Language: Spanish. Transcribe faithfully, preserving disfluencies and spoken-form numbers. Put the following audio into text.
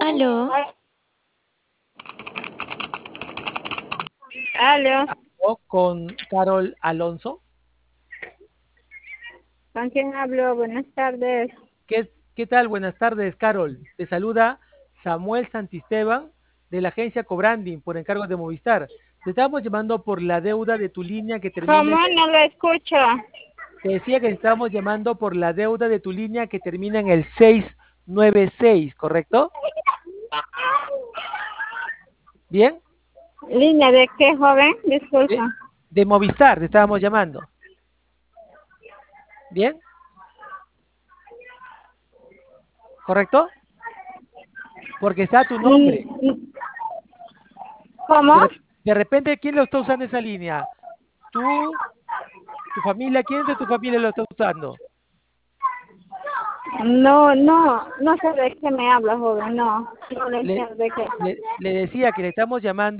Aló, Aló, O con Carol Alonso. ¿con quién hablo? Buenas tardes. ¿Qué, qué tal? Buenas tardes, Carol. Te saluda Samuel Santisteban de la agencia Cobranding por encargo de Movistar. Te estamos llamando por la deuda de tu línea que termina ¿Cómo? en el... No lo escucho. Te decía que te estábamos llamando por la deuda de tu línea que termina en el seis nueve seis, ¿correcto? ¿Bien? ¿Línea de qué, joven? De, Disculpa. de Movistar te estábamos llamando. ¿Bien? ¿Correcto? Porque está tu nombre. Mm, ¿Cómo? De, re- de repente, ¿quién lo está usando esa línea? ¿Tú? ¿Tu familia? ¿Quién de tu familia lo está usando? No, no, no sé de qué me habla, joven, no. No le Le, entiendo de qué. le, le decía que le estamos llamando